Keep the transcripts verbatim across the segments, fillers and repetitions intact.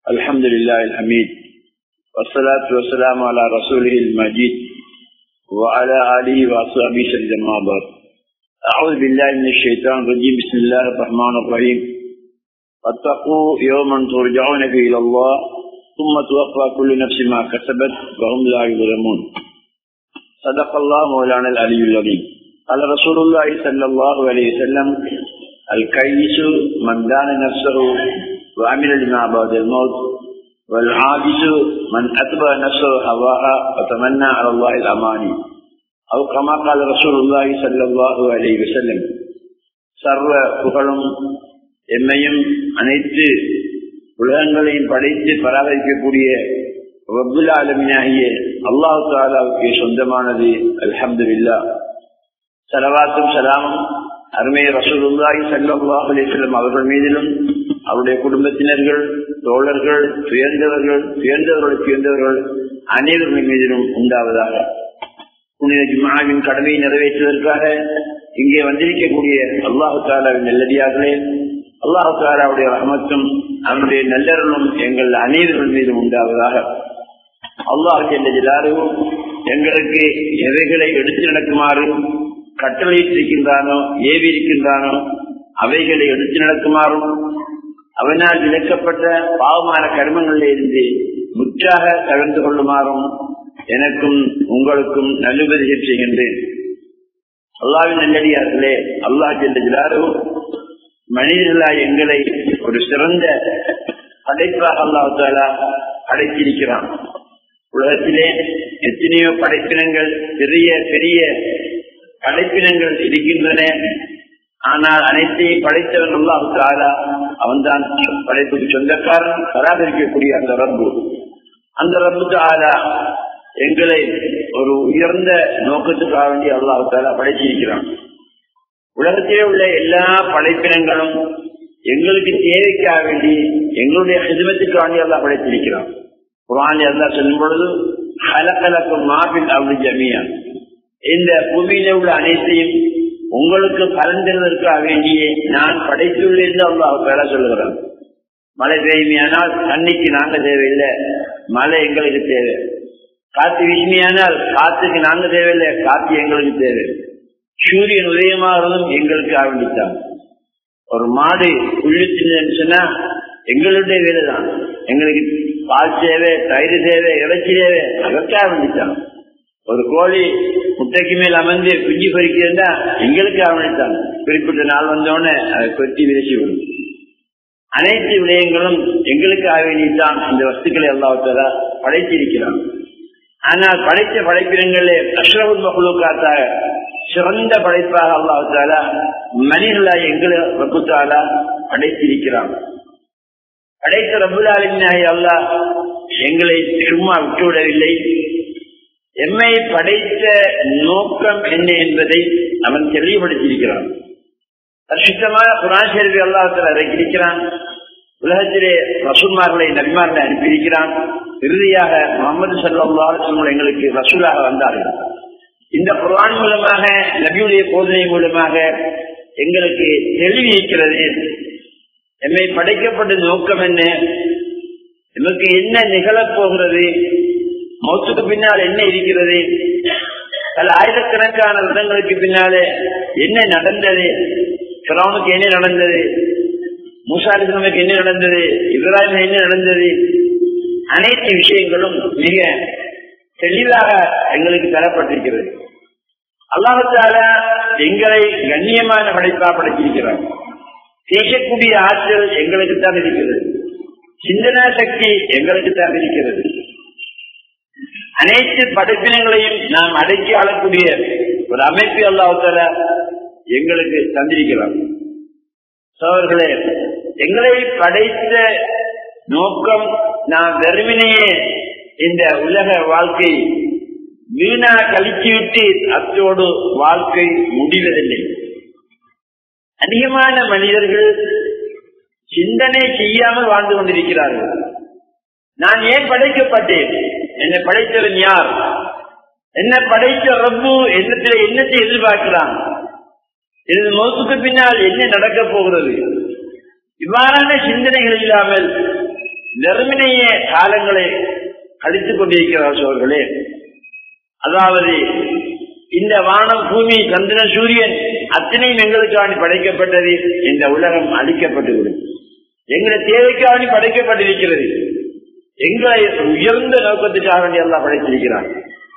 الحمد لله الحميد والصلاة والسلام على رسوله المجيد وعلى آله وأصحابه سجدا ما بعد. أعوذ بالله من الشيطان الرجيم. بسم الله الرحمن الرحيم. واتقوا يوما ترجعون فيه إلى الله ثم توفى كل نفس ما كسبت وهم لا يظلمون. صدق الله مولانا العلي العظيم. قال رسول الله صلى الله عليه وسلم: الكيس من دان نفسه وعمل لما بعد الموت، والعاجز من أتبع نفسه هواها وتمنى على الله الأماني، أو كما قال رسول الله صلى الله عليه وسلم. சர்வ புகழும் எம்மையும் அனைத்து உலகங்களையும் படைத்து பராமரிக்கக்கூடிய ரப்புல் ஆலமீனாகிய அல்லாஹ் தஆலாவுக்கு சொந்தமானது. அல்ஹம்துலில்லாஹ். ஸலவாத்தும் ஸலாமும் அருமை ரசூலுல்லாஹி ஸல்லல்லாஹு அலைஹி வஸல்லம் அவர்கள் மீதிலும், அவருடைய குடும்பத்தினர்கள், தோழர்கள், துயர்ந்தவர்கள், துயர்ந்தவர்கள் துயர்ந்தவர்கள் அனைவர்கள் மீதிலும் உண்டாவதாக. புனித ஜும்ஆவின் கடமையை நிறைவேற்றுவதற்காக இங்கே வந்திருக்கக்கூடிய அல்லாஹு தஆலாவின் நல்லடியார்களே, அல்லாஹு தஆலாவுடைய ரஹ்மத்தும் அவனுடைய நல்லருளும் எங்கள் அனைவர்கள் மீதும் உண்டாவதாக. அல்லாஹ் ஜல்ல ஜலாலுஹு எங்களுக்கு எவைகளை எடுத்து நடக்குமாறு கட்டளையிட்டிருக்கின்றானோ, ஏவி இருக்கின்றானோ அவைகளை எடுத்து நடக்குமாறும், அவனால் விளக்கப்பட்ட பாவமான கர்மங்களில் இருந்து முற்றாக தவிர்த்து கொள்ளுமாறும் எனக்கும் உங்களுக்கும் நல்லுபதேசம் செய்கின்றேன். அல்லாஹ்வின் நல்லடியார்களே, அல்லாஹ் ஜல்ல ஜலாலுஹு மனிதர்களாய் எங்களை ஒரு சிறந்த படைப்பாக அல்லாஹ் தஆலா படைத்திருக்கிறான். உலகத்திலே எத்தனையோ படைப்பினங்கள், பெரிய பெரிய படைப்பினங்கள் இருக்கின்றன. ஆனால் அனைத்தையும் படைத்தவன் அல்லாஹ் தஆலா, அவன்தான் படைப்புக்கு சொந்தக்காரன், பராமரிக்கக்கூடிய அந்த ரப்பு. அந்த ரப்பு தஆலா எங்களை ஒரு உயர்ந்த நோக்கத்துக்காக வேண்டி அல்லாஹ் தஆலா படைத்திருக்கிறான். உலகத்திலே உள்ள எல்லா படைப்பினங்களும் எங்களுக்கு தேவைக்காக வேண்டி, எங்களுடைய ஹிதமத்துக்காக வேண்டி அல்லாஹ் படைத்திருக்கிறான். குர்ஆனில் அல்லாஹ் சொல்லும் பொழுது, ஹலகலக்கும் மா ஃபில் அர்தி ஜமீஆ, இந்த பூமியில உள்ள அனைத்தையும் உங்களுக்கு பலன் தருவதற்காக வேண்டியே நான் படைத்துள்ளேன் என்று அல்லாஹ் தஆலா சொல்லுகிறான். மழை பெய்யுமையானால் தண்ணிக்கு நாங்க தேவையில்லை, மழை எங்களுக்கு தேவை. காத்து வீசுமையானால் காத்துக்கு நாங்க தேவையில்லை, காத்து எங்களுக்கு தேவை. சூரியன் உதயமாகிறதும் எங்களுக்கு ஆரம்பித்தான். ஒரு மாடு புள்ளிச்சுன்னு சொன்னா எங்களுடைய வேலைதான். எங்களுக்கு பால் தேவை, தயிர் தேவை, இறைச்சி தேவை, அதற்காக ஆரம்பித்தான். ஒரு கோழி முட்டைக்கு மேல் அமர்ந்து குஞ்சு பொறிக்கிறதா எங்களுக்கு ஆரம்பித்தான். குறிப்பிட்ட நாள் வந்தோடனே அதை கொத்தி விரிச்சு விடும். அனைத்து விடயங்களும் எங்களுக்காக வேண்டித்தான் இந்த வஸ்துக்களை அல்லாஹ் தஆலா படைத்திருக்கிறான். ஆனால் படைத்த படைப்பினங்களே அஷ்ரஃபுல் மக்லூகாத்தாக சிறந்த படைப்பாக அல்லாஹ் தஆலா மனிதர்களாய் எங்களை ரப்பு தஆலா படைத்திருக்கிறான். படைத்த ரப்புல் ஆலமீனாகிய அல்லாஹ் எங்களை சும்மா விட்டுவிடவில்லை. எம்மை படைத்த நோக்கம் என்ன என்பதை அவன் தெளிவுபடுத்தியிருக்கிறான். பரிசுத்தமான குர்ஆன் ஷரீஃபை அல்லாஹ் தஆலா இறக்கியிருக்கிறான். உலகத்திலே ரசூல்மார்களை, நபிமார்களை அனுப்பியிருக்கிறான். இறுதியாக முஹம்மது ஸல்லல்லாஹு அலைஹி வஸல்லம் எங்களுக்கு ரசூலாக வந்தார்கள். இந்த குர்ஆன் மூலமாக, நபியுடைய போதனை மூலமாக எங்களுக்கு தெளிவிக்கிறது. எம்மை படைக்கப்பட்ட நோக்கம் என்ன, எமக்கு என்ன நிகழப் போகிறது, மௌத்துக்கு பின்னால் என்ன இருக்கிறது, பல ஆயிரக்கணக்கான வருடங்களுக்கு பின்னாலே என்ன நடந்தது, ஃபிரௌனுக்கு என்ன நடந்தது, மூசா அலைஹிஸ்ஸலாமுக்கு என்ன நடந்தது, இப்ராஹிம் என்ன நடந்தது, அனைத்து விஷயங்களும் மிக தெளிவாக எங்களுக்கு தரப்பட்டிருக்கிறது. அல்லாஹ் தஆலா எங்களை கண்ணியமான படைப்பாக படைத்திருக்கிறார். பேசக்கூடிய ஆற்றல் எங்களுக்கு தான் இருக்கிறது, சிந்தனா சக்தி எங்களுக்கு தான் இருக்கிறது. அனைத்து படைப்பினங்களையும் நாம் அடக்கி ஆளக்கூடிய ஒரு அமைப்பு அல்லாஹ் தஆலா எங்களுக்கு தந்திருக்கிறார். சகோதரர்களே, எங்களை படைத்த நோக்கம் நாம் வெறுமனையே இந்த உலக வாழ்க்கை வீணா கழிச்சுவிட்டு அத்தோடு வாழ்க்கை முடிவதில்லை. அதிகமான மனிதர்கள் சிந்தனை செய்யாமல் வாழ்ந்து கொண்டிருக்கிறார்கள். நான் ஏன் படைக்கப்பட்டேன், என்னை படைத்தவன் யார், என்ன படைத்த ரப்பு என்னத்தில் என்னத்தை எதிர்பார்க்கிறான், எனது மௌத்துக்கு பின்னால் என்ன நடக்க போகிறது, இவ்வாறான சிந்தனைகள் இல்லாமல் நெருமினைய காலங்களை கழித்துக் கொண்டிருக்கிறார் சோர்களே. அதாவது இந்த வானம், பூமி, சந்திரன், சூரியன் அத்தனையும் எங்களுக்காக படைக்கப்பட்டது. இந்த உலகம் அழிக்கப்பட்டுவிடும். எங்களை தேவைக்காக படைக்கப்பட்டிருக்கிறது. எங்களை உயர்ந்த நோக்கத்துக்காக எல்லாம் படைத்திருக்கிறார்.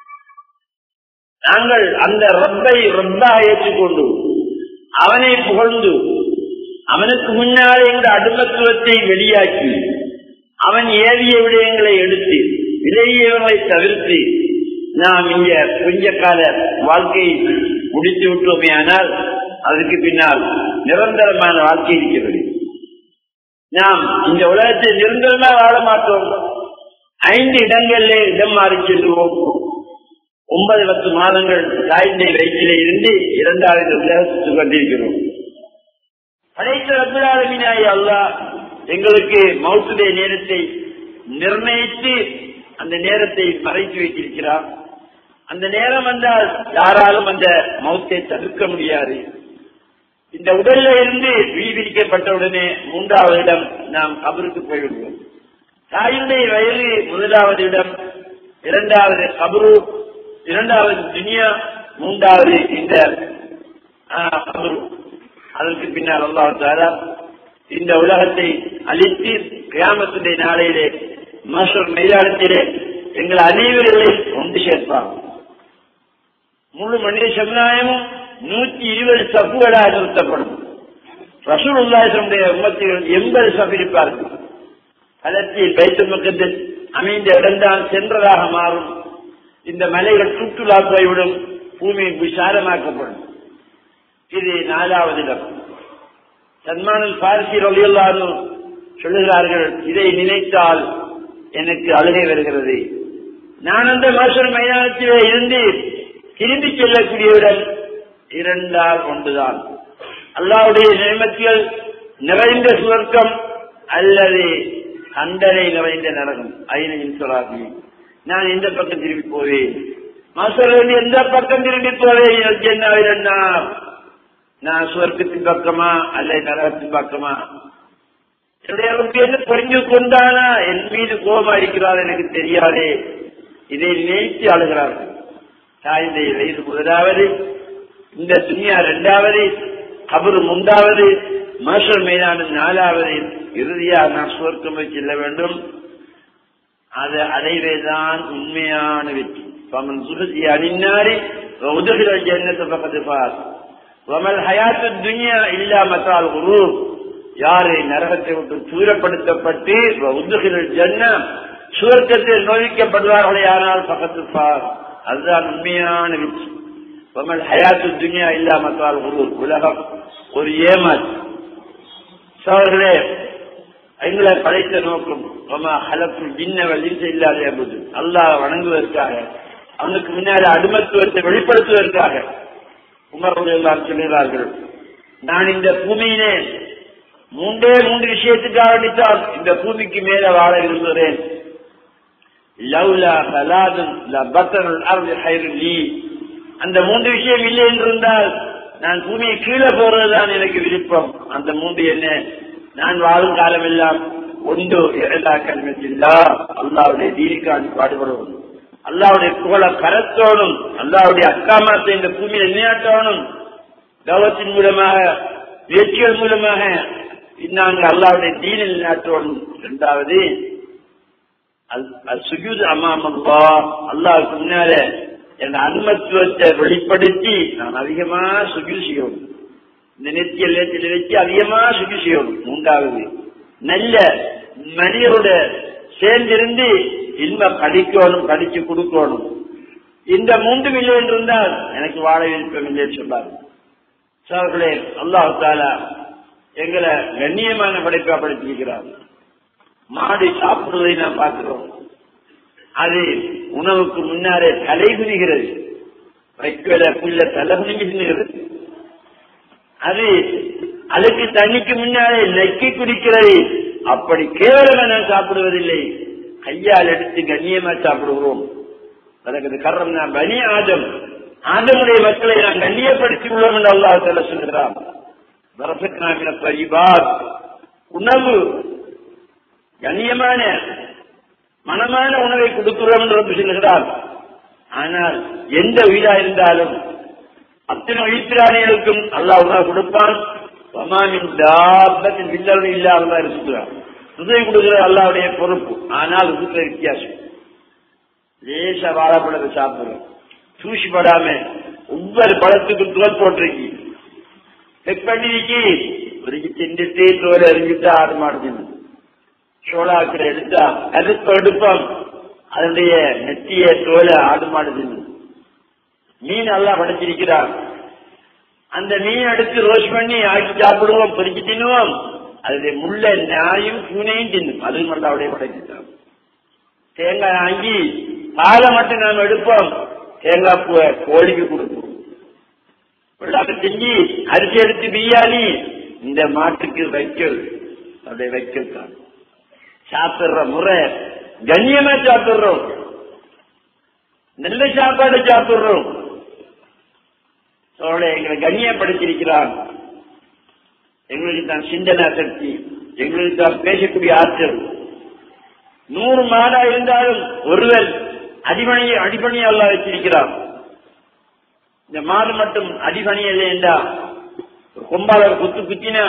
நாங்கள் அந்த ரப்பை ரப்பாக ஏற்றுக்கொண்டு அவனை புகழ்ந்து அவனுக்கு முன்னாலே எங்கள் அடிமத்துவத்தை வெளியாக்கி அவன் ஏவிய விடயங்களை எடுத்து விலையவங்களை தவிர்த்து நாம் இங்க கொஞ்ச கால வாழ்க்கையை முடித்து விட்டோமே. ஆனால் அதற்கு பின்னால் நிரந்தரமான வாழ்க்கை இருக்கிறது. நாம் இந்த உலகத்தை நிரந்தரமாக வாழ மாட்டோம். ஐந்து இடங்களிலே இடம் மாறி செல்வோம். ஒன்பது பத்து மாதங்கள் தாய்ந்தை வயிற்றிலே இருந்து இரண்டாவது உலகத்துக்கு கொண்டிருக்கிறோம். படைத்த ரப்பல் ஆலமீனாகிய அல்லாஹ் எங்களுக்கு மௌத்துடைய நேரத்தை நிர்ணயித்து அந்த நேரத்தை மறைத்து வைத்திருக்கிறார். அந்த நேரம் வந்தால் யாராலும் அந்த மௌத்தை தடுக்க முடியாது. இந்த உடல்ல இருந்து விடுவிக்கப்பட்டவுடனே மூன்றாவது இடம் நாம் கபருக்கு போய்விடுவோம். தாயுடைய வயது முதலாவது இடம், இரண்டாவது கபரு, இரண்டாவது துனியா, மூன்றாவது இந்த கபரு. அதற்கு பின்னால் அல்லாஹ் தஆலா இந்த உலகத்தை அழித்து கியாமத்துடைய நாளையிலே மஹ்ஷர் மைதானத்திலே எங்கள் அனைவர்களையும் ஒன்று சேர்ப்பார். முழு மனித சமுதாயமும் நூற்றி இருபது சப்புகளாக நிறுத்தப்படும். ரசூலுல்லாஹி ஸல்லல்லாஹு உம்மத்திகள் எண்பது சப் இருப்பார்கள். அதற்கு பைத்துல் முகத்தஸ் அமைந்த இடம்தான் சென்றதாக மாறும். இந்த மலைகள் சுற்றுலா போய்விடும். பூமி விசாலமாக்கப்படும். இது நாலாவது இடம். சல்மான் அல் ஃபாரிசி ரலியல்லாஹு அன்ஹு சொல்லுகிறார்கள், இதை நினைத்தால் எனக்கு அழுகை வருகிறது. நான் அந்த மஹ்ஷர் மைதானத்திலே இருந்து திரும்பி செல்லக்கூடியவுடன் இரண்டால் ஒன்றுதான். அல்லாஹ்வுடைய நியமத்துகள் நிறைந்த சுவர்க்கம் அல்லது கண்டனை நிறைந்த நரகம். ஐனையின் சொல்லாகி நான் எந்த பக்கம் திரும்பி போவேன்? மஹ்ஷரில் எந்த பக்கம் திரும்பி போவேன்? என்ன நான் சுவர்க்கத்தின் பக்கமா அல்லது நரகத்தின் பக்கமா? புரிஞ்சு கொண்டானா என் மீது கோபமா இருக்கிறார் எனக்கு தெரியாதே. இதை நினைத்து அழுகிறார்கள். தாய்ந்தை வயது முதலாவது, இந்த துன்யா இரண்டாவது, கபரு மூன்றாவது, மஹ்ஷர் மைதானம் நாலாவது. இறுதியாக நான் சுவர்க்கம் செல்ல வேண்டும். அது அடைவேதான் உண்மையான வெற்றி. பமன் சுகசி அணிநாரி உதவிகள் ஜன்னத்தை பக்கத்து பார் வமல் ஹயாத்து துன்யா இல்லா மத்தால் குரூர். யாரு நரகத்தை விட்டு தூரப்படுத்தப்பட்டு உதுகில் ஜன்ன சுவர்க்கத்தில் நோய்க்கப்படுவார்களே ஆனால் பக்கத்து பார், அதுதான் உண்மையான வெற்றி. வமல் ஹயாத்து துன்யா இல்லா மத்தால் குரூர். உலகம் ஒரு ஏமாற்று. சோழர்களே, எங்களை படைத்த நோக்கம் அல்லாஹ் வணங்குவதற்காக, அவனுக்கு முன்னாடி அடிமத்துவத்தை வெளிப்படுத்துவதற்காக. உமர் எல்லாம் சொல்கிறார்கள், நான் இந்த பூமியிலே மூன்றே மூன்று விஷயத்துக்காக அடித்தால் இந்த பூமிக்கு மேல வாழ விரும்புகிறேன். அந்த மூன்று விஷயம் இல்லை என்றிருந்தால் நான் பூமியை கீழே போறதுதான் எனக்கு விருப்பம். அந்த மூன்று என்ன? நான் வாழும் காலம் எல்லாம் ஒன்று இரண்டா கல்மத்தில்லா, அல்லாவுடைய தீனிக்கான பாடுபடணும், அல்லாவுடைய புகழ கரத்தோடும், அல்லாவுடைய அக்காமத்தை இந்த பூமியை நிலையாட்டணும். கவத்தின் மூலமாக, முயற்சிகள் மூலமாக நாங்கள் அல்லாவுடைய தீனில் நிலையாட்டணும். இரண்டாவது சுஜூத் அமாம் அல்லாஹ், அல்லாஹ்வுக்கு முன்னால என் அனுமத்துவத்தை வெளிப்படுத்தி நான் அதிகமா சுஜூத் செய்யணும். இந்த நெத்தியல் நேரத்தில் வச்சு அதிகமா சுஜூத் செய்யணும். மூன்றாவது நல்ல மனிதரோட சேர்ந்திருந்து இன்ப படிக்கணும், படிச்சு கொடுக்கணும். இந்த மூன்றும் இல்லை என்றிருந்தால் எனக்கு வாழ விருப்பம் இல்லைன்னு சொன்னார். சோழர்களே, அல்லாஹ் தஆலா எங்களை கண்ணியமான படைப்பா படைத்திருக்கிறார். மாடு சாப்பிடுவதை நாம் பார்க்கிறோம். அது உணவுக்கு முன்னாலே தலை குனிகிறது, வைக்கல புல்ல தலை குனிஞ்சு தின்னுகிறது. அது அதுக்கு தண்ணிக்கு முன்னாலே நெக்கி குடிக்கிறது. அப்படி கேவலமா சாப்பிடுவதில்லை, கையால் எடுத்து கண்ணியமா சாப்பிடுகிறோம். அதற்கு காரணம் நான் பனி ஆதம், ஆதமுடைய மக்களை நான் கண்ணியப்படுத்தி உள்ளோம் என்று அல்லாஹ் தஆலா சொல்கிறார். உணவு கண்ணியமான மனமான உணவை கொடுக்கிறோம் என்று சொல்லுகிறார். ஆனால் எந்த உயிரா இருந்தாலும் அத்தனை உயிர்ப்பிராணிகளுக்கும் அல்லாஹ் உணவு கொடுப்பான். வில்லல் இல்லாத இருக்கிறார். உதவி கொடுக்கிற அல்லாவுடைய பொறுப்பு. ஆனால் இருக்கிற வித்தியாசம். லேசா வாழைப்பழத்தை சாப்பிடுறோம், தூசிப்படாம ஒவ்வொரு பழத்துக்கு தோல் போட்டிருக்கு, செக் பண்ணிருக்கு, ஒரு திண்டுட்டு தோல் எறிஞ்சிட்டா ஆடு மாடு சோளாக்கிற எடுத்தா அதுக்கு எடுப்போம், அதனுடைய நெத்திய தோலை ஆடு மாடு தின்னு. மீன் நல்லா படைச்சிருக்கிறார், அந்த மீன் எடுத்து ரோஸ்ட் பண்ணி ஆக்கி சாப்பிடுவோம், பொறிச்சு தின்னுவோம். அதுல முள்ள நாயும் பூனையும் தின்னும், அது மல்லாவுடைய படைச்சிட்டான். தேங்காய் வாங்கி பாலை மட்டும் நாம் எடுப்போம், தேங்காய் பூவை கோழிக்கு கொடுப்போம். செஞ்சு அரிசி எடுத்து பிரியாணி இந்த மாட்டுக்கு வைக்கல், அப்படியே வைக்கல் தான் சாப்பிடுற முறை. கண்ணியமா சாப்பிடுறோம், நல்ல சாப்பாடு சாப்பிடுறோம். எங்களை கண்ணியப்படுத்திருக்கிறான். எங்களுக்கு தான் சிந்தனா சக்தி, எங்களுக்கு தான் பேசக்கூடிய ஆற்றல். நூறு மாடா இருந்தாலும் ஒருவர் அடிபணியை அடிபணியை அல்லாஹ் வச்சிருக்கிறார். இந்த மாடு மட்டும் அடிபணியலை என்றா கொம்பாளர் குத்து குத்தினா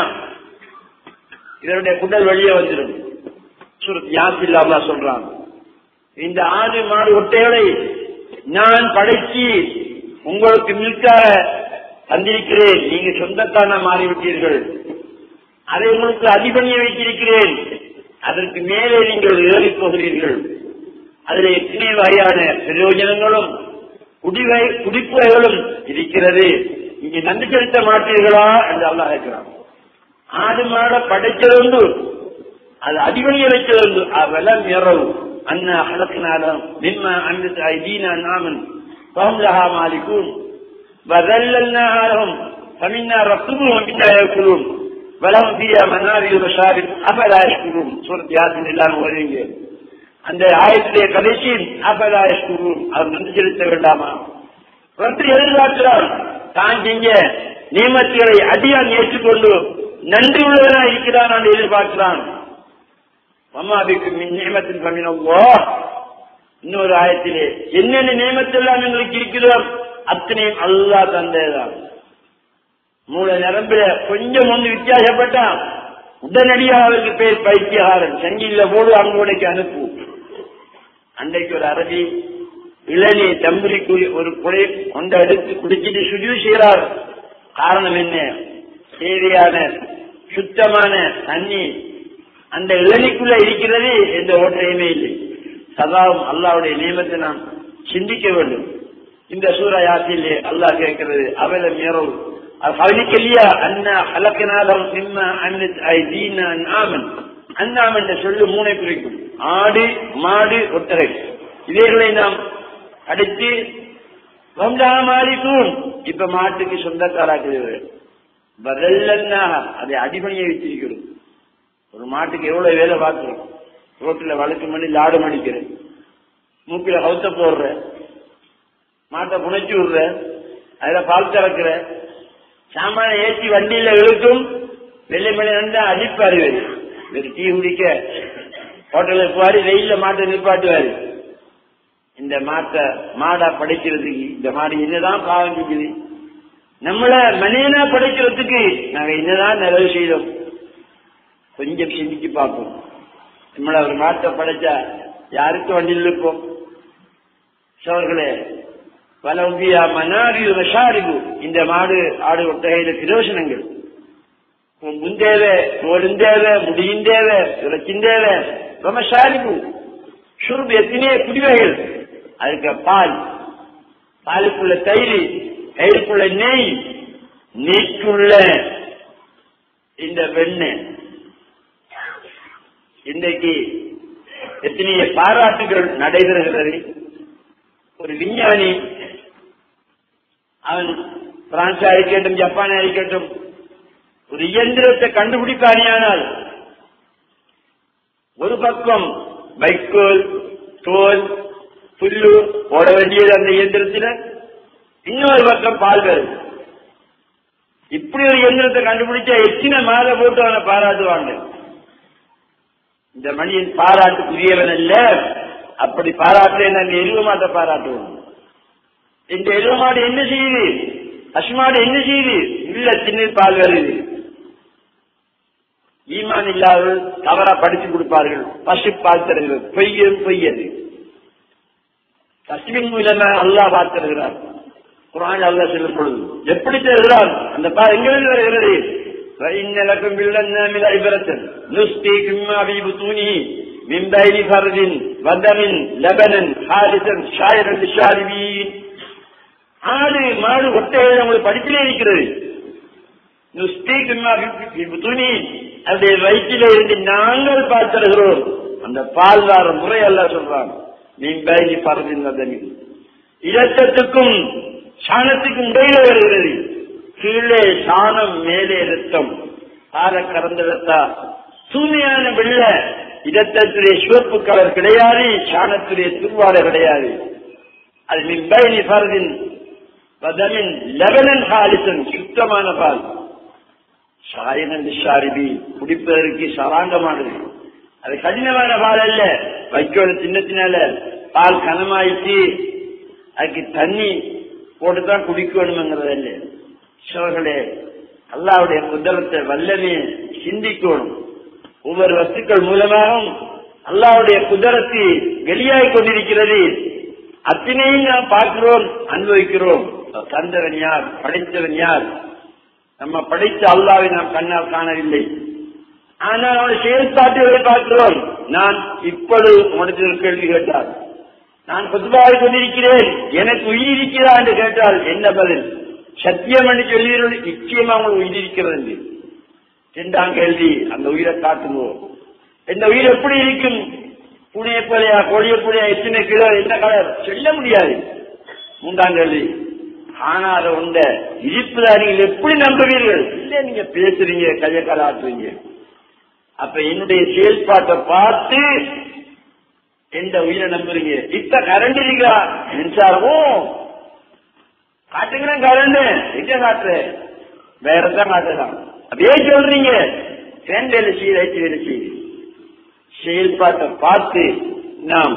இதனுடைய குடல் வெளியே வந்துடும். சூரத் யாசில் அல்லாஹ் சொல்றான், இந்த ஆடு மாடு ஒட்டைகளை நான் படைச்சி உங்களுக்கு மில்காக தந்திருக்கிறேன், நீங்க சொந்தத்தான மாறிவிட்டீர்கள். அதை உங்களுக்கு அதிபணிய வைத்திருக்கிறேன், அதற்கு மேலே நீங்கள் ஏறி போகிறீர்கள். அதில் எத்தனை வகையான பிரயோஜனங்களும் குடிவை குடிப்புகளும் இருக்கிறது, இங்கே நன்றி செலுத்த மாட்டீர்களா என்று அல்லாஹ் கேட்கிறான். ஆடு மாட படைச்சதுண்டு, அது அதிபணிய வைத்ததுண்டு. அவெல்லாம் இரவு அண்ணா அழக்கினாலும் மின்மா அந்த ஐதீனா நாமன் பஹம்லஹா மாலிகூன் வதல்லல்னாஹா லஹும் ஃபமின்னா ரக்குபுஹும் வமின்னா யஅகுலூன் வலஹும் ஃபீஹா மனாபிஉ வஷாரிப் அஃபலா யஷ்குரூன். சூரத் யாசின் எல்லாம் ஓதுவீங்க. அந்த ஆயத்திலே கடைசி அஃபலா யஷ்குரூன், அவர் நன்றி செலுத்த வேண்டாமா? ரத்து எதிர்பார்க்கிறான், தான் செஞ்ச நியமத்துகளை அடியான் ஏற்றுக்கொண்டு நன்றி உள்ளவனாக இருக்கிறான் என்று எதிர்பார்க்கிறான். வமாபிக்கு மின் நியமத்தின் ஃபமினல்லாஹ். இன்னொரு ஆயத்திலே என்னென்ன நியமத்தெல்லாம் எங்களுக்கு இருக்கிறோம் அத்தனையும் அல்லாஹ் தந்தேதான். மூளை நரம்பில கொஞ்சம் ஒன்று வித்தியாசப்பட்டான், உடனடியாக அவருக்கு பேர் பைத்தியகாரன், சங்கில போடு அங்கோடைக்கு அனுப்பு. அன்றைக்கு ஒரு அரபி இளநீ தம்புரிக்கு ஒரு குடை கொண்ட எடுத்து குடிச்சிட்டு சுஜூ செய்கிறார். காரணம் என்ன? தேவையான சுத்தமான தண்ணி அந்த இளநிக்குள்ள இருக்கிறது, எந்த ஓட்டையுமே இல்லை. சதாவும் அல்லாவுடைய நியமத்தை நாம் சிந்திக்க வேண்டும். இந்த சூரா யாசிலே அல்லாஹ் கேட்கிறது, அவலம் ஏறவு கவனிக்கலையா அண்ணா அலக்கினாலும் நிம்மா அன்னத் ஐதீனா நாமன். அண்ணாம் என்ற சொல்லு மூனை குறிக்கும், ஆடு மாடு ஒட்டரை. இவைகளை நாம் அடித்து மாறிக்கும். இப்ப மாட்டுக்கு சொந்தக்காராக்குது, பதிலன்னா அதை அடிபணியை வச்சிருக்கிறோம். ஒரு மாட்டுக்கு எவ்வளவு வேலை பார்க்கிறோம். ரோட்டில் வழக்கு மணி லாடு மணிக்கிறேன், மூக்கில கவுத்த போடுற, மாட்டை புனைச்சு விடுற, அதுல பால் கறக்குற, சாமான ஏற்றி வண்டியில இழுக்கும். வெள்ளை மணி வந்து அடிப்பாரு, வேறு டீ குடிக்க ஹோட்டலுக்கு போவாரு, வெயில மாட்டை நிற்பாட்டுவாரு. இந்த மாட்டை மாடா படைக்கிறதுக்கு இந்த மாடு என்னதான் பாவம் செஞ்சுது, நம்மள மனிதனா படைக்கிறதுக்கு நாங்க என்னதான் நிறைவு செய்தோம். கொஞ்சம் சிந்திச்சு பார்ப்போம். நம்மள ஒரு மாட்டை படைச்சா யாருக்கு வண்டியில் இருப்போம்? சோர்களே வலம்பியா மனாரில் வஷாரிபு. இந்த மாடு ஆடு ஒட்டகையில பிரயோசனங்கள் முந்தேவை, தோலுந்தேவை, முடியுந்தேவை, இறைச்சிந்தேவை, ரமஷாரிபு சுருபு எத்தனையோ குடிவைகள். அதுக்கு பால், பாலுக்குள்ள தயிர், தயிருக்குள்ள நெய், நெய்க்குள்ள இந்த வெண்ணெய். இன்றைக்கு எத்தனைய பாராட்டுகள் நடைபெறுகிறது. ஒரு விஞ்ஞானி, அவன் பிரான்ஸா இருக்கட்டும் ஜப்பானா இருக்கட்டும், ஒரு இயந்திரத்தை கண்டுபிடிப்பானியானால் ஒரு பக்கம் வைக்கோல் தோல் புல்லு போட வேண்டியது அந்த இயந்திரத்தில், இன்னொரு பக்கம் பால் வருது. இப்படி ஒரு இயந்திரத்தை கண்டுபிடிச்சா எத்தனை மாலை போட்டு அவனை பாராட்டுவாங்க. இந்த மனிதன் பாராட்டுக்குரியவன் அல்ல. அப்படி பாராட்டுறேன் நாங்க எருவமாட்ட பாராட்டுவோம். இந்த எருவமாடு என்ன செய்யுது, பசுமாடு என்ன செய்யுது, இல்ல சின்ன பால் வருது. ஈமான் இல்லாத தவறா படிச்சு கொடுப்பார்கள். பசு பால் தருகிறது, பொய்யும் பொய்யது. பசுவின் மூலமா அல்லாஹ் பார்த்திருக்கிறார். குர்ஆன் அல்லாஹ் சொல்லும் பொழுது எப்படி தருகிறார், அந்த பால் எங்கிருந்து வருகிறது? فإن لكم بالأنعام عبرة نسقيكم مما في بطونه من بين فرد ودم لبنا خالصا شاربا للشاربين. ஆடு மாடு ஒட்டைகள் உங்களுக்கு படிப்பிலே இருக்கிறது. நுஸ்தீக்கும் மிம்மா ஃபீ புத்தூனி, அதே வயிற்றிலே இருந்து நாங்கள் பால் தருகிறோம். அந்த பால் வார முறை அல்லாஹ் சொல்றான். மின் பைனி ஃபர்தின் வதமின், இரத்தத்துக்கும் சாணத்துக்கும் இடையில வருகிறது. கீழே சாணம், மேலே ரத்தம். பால கறந்த ரத்தா தூய்மையான வெள்ள, இரத்தத்துடைய சிவப்பு கலர் கிடையாது, சாணத்துடைய துர்வாடை கிடையாது. அது மின் பைனி ஃபர்தின் வதமின் லபனன் ஹாலிசன், சுத்தமான பால். சாயனன் ஷாரிபி, குடிப்பதற்கு சராங்கமானது. அது கடினமான பால் அல்ல. வைக்கோல சின்னத்தினால பால் கனமாயிட்டு அதுக்கு தண்ணி போட்டுதான் குடிக்கணுங்கிறது அல்ல. சோர்களே, அல்லாஹ்வுடைய குதிரத்தை வல்லமே சிந்திக்கணும். ஒவ்வொரு வஸ்துக்கள் மூலமாகவும் அல்லாஹ்வுடைய குதிரத்தை வெளியாகிக் கொண்டிருக்கிறது. அத்தனையும் நாம் பார்க்கிறோம், அனுபவிக்கிறோம். தந்தவன் யார், படைத்தவன் யார்? நம்ம படைத்த அல்லாஹ்வை நாம் கண்ணால் காணவில்லை. ஆனால் அவனுடைய செயல்பாட்டுகளை பார்க்கிறோம். நான் இப்பொழுது உனக்கு ஒரு கேள்வி கேட்டார், நான் பொதுவாக கொண்டிருக்கிறேன், எனக்கு உயிர் இருக்கிறதா என்று கேட்டால் என்ன பதில்? சத்தியம் என்று சொல்லி நிச்சயமா உங்களுக்கு உயிர் இருக்கிறது. இரண்டாம் கேள்வி, அந்த உயிரை காட்டுவோம். இந்த உயிர் எப்படி இருக்கும்? புனிய போலையா, கோழிய போலையா, எத்தனை கிலோ, என்ன கலர் சொல்ல முடியாது. மூன்றாம் கேள்வி, காணாத உண்ட இருப்பதா நீங்கள் எப்படி நம்புவீர்கள்? இல்ல, நீங்க பேசுறீங்க, கைய காலாட்டுறீங்க. அப்ப என்னுடைய செயல்பாட்டை பார்த்து எந்த உயிரை நம்புறீங்க? இப்ப கரண்ட் இருக்கா, மின்சாரமும் காட்டுகிறேன். கரண்ட் எங்க காட்டுற? வேறதான் காட்டலாம். அப்படியே சொல்றீங்க, ஃபேன் வேலை செய்ய, லைட் வேலை செய்ய. செயல்பாட்டை பார்த்து நாம்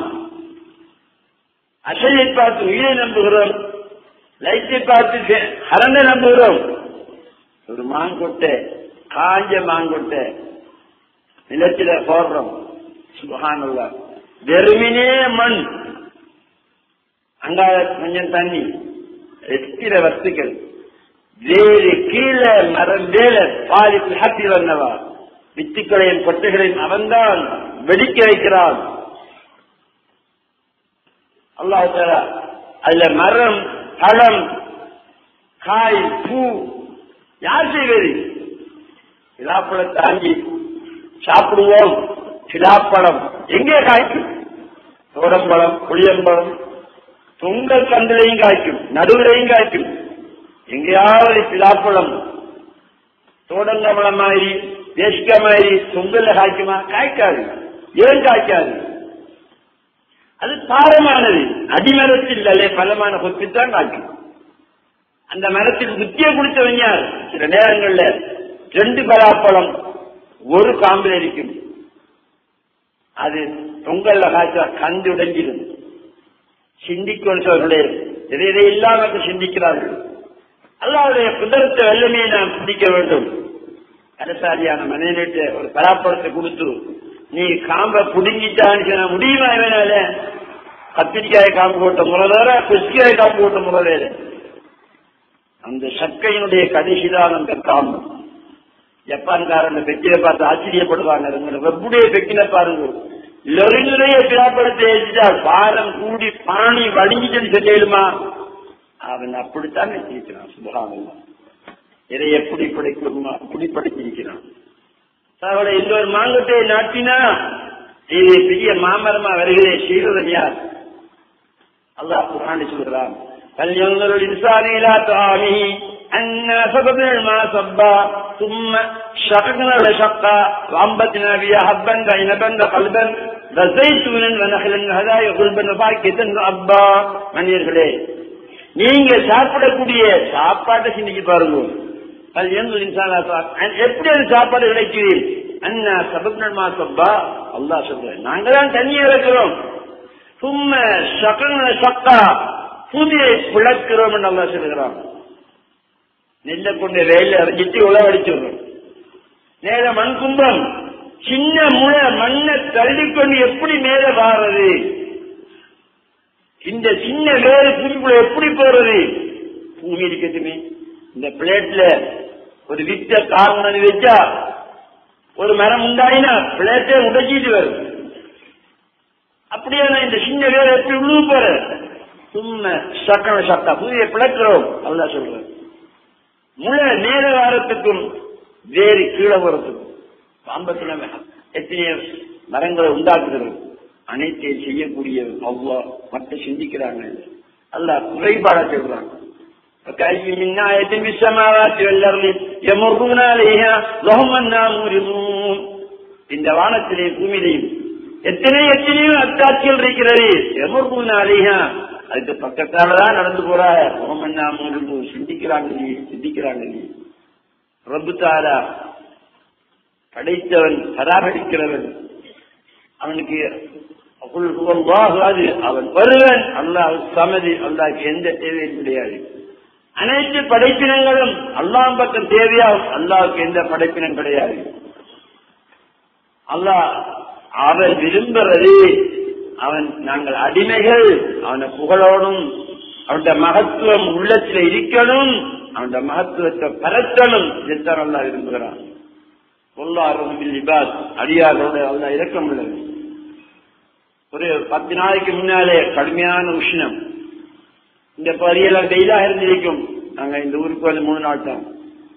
அசையை பார்த்து உயிரை நம்புகிறோம், லைட்டை பார்த்து கரண்டை நம்புகிறோம். ஒரு மாங்கொட்டை, காஞ்ச மாங்கொட்டை நிலத்தில போடுறோம். சுப்ஹானல்லாஹ், வெறுமினே மண், அங்கால கொஞ்சம் தண்ணி, எத்தனை வஸ்துக்கள், வேறு கீழே மரம் வேலை பாதிப்பு ஹத்தி வந்தவா, வித்துக்களையும் கொட்டைகளையும் அவன்தான் வெடிக்க வைக்கிறான். அல்லாஹ் தஆலா அதுல மரம், பழம், காய், பூ யார் செய்வது? விழாப்பழத்தை தாங்கி சாப்பிடுவோம். விழாப்பழம் எங்கே காய்க்கும்? தோடம்பழம், புளியம்பழம், தொங்கல் கந்திலையும் காய்க்கும், நடுவிலையும் காய்க்கும். எங்கேயாவது விழாப்பழம் தோடங்கமளம் மாதிரி, தேசிக்க மாதிரி தொங்கல்ல காய்க்குமா? காய்க்காது. ஏன் காய்க்காது? அது பாரமானது. அடிமரத்தில் அல்ல, பலமான கொத்தித்தான் காய்க்கும். அந்த மரத்தில் புத்திய குடித்தவன் யார்? சில நேரங்கள்ல ரெண்டு பலாப்பழம் ஒரு காம்பில் இருக்கும். அது தொங்கல்ல காய்ச்சா கண்டு உடைஞ்சிடும். சிந்திக்கொண்டவர்களே இதை இல்லாம சிந்திக்கிறார்கள். அல்லாஹ்வுடைய குதிரத்தை வல்லமையை நாம் சிந்திக்க வேண்டும். கடைசாரியான மனிதனிட்டு ஒரு பலாப்பழத்தை கொடுத்து நீ காம்ப புடுங்கிட்டான்னு சொன்ன முடியுமா? இவனால கத்திரிக்காய காம்பு போட்ட முறை வேற, குச்சிக்காய காம்பு போட்ட முறை வேற. அந்த சக்கையினுடைய கடைசிதான் அந்த காம்பு. ஜப்பான்காரன் பெக்கில பார்த்து ஆச்சரியப்படுவாங்க. வெப்புடைய பெக்கில பாருங்க, லொரினுடைய பிராப்படத்தை எழுதிட்டால் பாரம் கூடி பாணி வடிஞ்சிட்டு சொல்லிடுமா? அவன் அப்படித்தான் வச்சிருக்கிறான். சுபஹானல்லாஹ், இதை எப்படி படைக்கணுமா அப்படி படைச்சிருக்கிறான். அவளை இன்னொரு மாங்கத்தை நாட்டினா இது பெரிய மாமரமா வருகிறே செய்வதன் யார்? அல்லாஹ் குர்ஆனில் சொல்கிறான், فَلْيَنظُرِ الْإِنسَانُ إِلَى طَعَامِهِ أَنَّا صَبَبْنَا الْمَاءَ صَبًّا ثُمَّ شَقَقْنَا الْأَرْضَ شَقًّا وَأَنبَتْنَا فِيهَا حَبًّا وَعِنَبًا وَقَضْبًا وَزَيْتُونًا وَنَخْلًا وَحَدَائِقَ غُلْبًا وَفَاكِهَةً وَأَبًّا. மனிதர்களே, நீங்க சாப்பிடக்கூடிய சாப்பாட்டை சிந்திச்சு பாருங்க. அது எந்த இன்சான் எப்படி அது சாப்பாடு கிடைக்குது? அண்ணா சபப்னல் மா சப்பா அல்லாஹ் சொல்றான் நாங்க தான் தண்ணி இறக்குறோம் சும்மா சகன சக்கா பூமியை பிளக்கிறோம் என்று அல்லாஹ் சொல்கிறான் நெல்லை கொண்டு ரயில அரைஞ்சிட்டு உழவடிச்சிடுறோம் நேர மண் கும்பம் சின்ன முளை மண்ணை தள்ளிக்கொண்டு எப்படி மேல வாரது இந்த சின்ன வேறு பூமிக்குள்ள எப்படி போறது பூமி இருக்கட்டுமே இந்த பிளேட்ல ஒரு வித்த காரணம் வச்சா ஒரு மரம் உண்டாயினா பிளேட்டே உடைச்சிட்டு வரும் அப்படியே இந்த சின்ன வேறு எப்படி உள்ளு போற சும்மா சக்கன சக்கா பூமியை பிளக்கிறோம் அல்லாஹ் சொல்றேன் முளை மேல வாரத்துக்கும் வேறு கீழே போறதுக்கும் பாம்பத்துல எத்தனையோ மரங்களை உண்டாக்குகிறது அனைத்தையும் செய்யக்கூடிய அல்லாஹ் மட்டும் சிந்திக்கிறாங்க அல்லாஹ் குறைபாட சொல்றாங்க இந்த வானத்திலே பூமியிலையும் எத்தனை எத்தனையோ அத்தாட்சிகள் இருக்கிறது எமர்பூனாலேயா அதுக்கு பக்கத்தாலதான் நடந்து போறாரு சிந்திக்கிறாங்க சிந்திக்கிறாங்க ரப்பு தாலா படைத்தவன் பராமரிக்கிறவன் அவனுக்கு அவன் வருவன் அல்லாஹ் சமதி அல்லாஹ்க்கு எந்த தேவையும் கிடையாது அனைத்து படைப்பினங்களும் அல்லாஹ் பக்கம் தேவையாகும் அல்லாஹ்க்கு எந்த படைப்பினம் கிடையாது அல்லாஹ் அவன் விரும்புறது அவன் நாங்கள் அடிமைகள் அவனை புகழோடும் அவனுடைய மகத்துவம் உள்ளத்தில் இருக்கணும் அவனுடைய மகத்துவத்தை பரத்தணும் இதைத்தான் அல்லாஹ் விரும்புகிறான் அடியாரோட அல்லாஹ் இரக்கம் உள்ளது ஒரு பத்து நாளைக்கு முன்னாலே கடுமையான உஷ்ணம் இந்த பகுதியெல்லாம் வெயிலாக இருந்திருக்கும் நாங்க இந்த ஊருக்கு வந்து மூணு நாள் தான்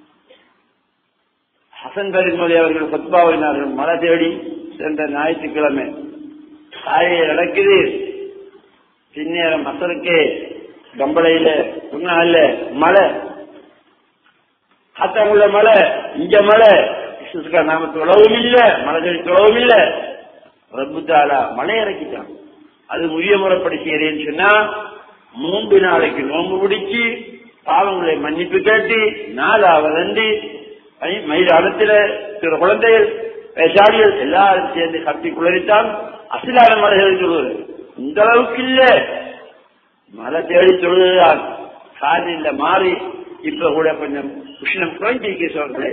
ஹசன் பெருமதி அவர்கள் பத்பாவினார்கள் மழை தேடி சென்ற ஞாயிற்றுக்கிழமை காலையில நடக்குது பின்னேரம் மசருக்கே கம்பளையில முன்னால மழை காத்தாங்குள்ள மழை இங்க மழை நாம தொழவும் இல்லை மழை தேடி தொழவும் இல்லை ரப்பு தாலா மழை இறக்கிட்டான் அது உரிய முறைப்படி செய்யறேன்னு சொன்னா மூன்று நாளைக்கு நோம்பு பிடிச்சு பாவங்களை மன்னிப்பு கேட்டு நாலாவது மயிலாளத்துல சில குழந்தைகள் பேசாடிகள் எல்லாரும் சேர்ந்து கட்டி குளறித்தான் அசிலான மலைகள் சொல்வது இந்த அளவுக்கு இல்ல மழை தேடி சொல்லுதான் காலையில மாறி இப்ப கூட கொஞ்சம் உஷ்ணம் குறைஞ்சிருக்க சொல்றேன்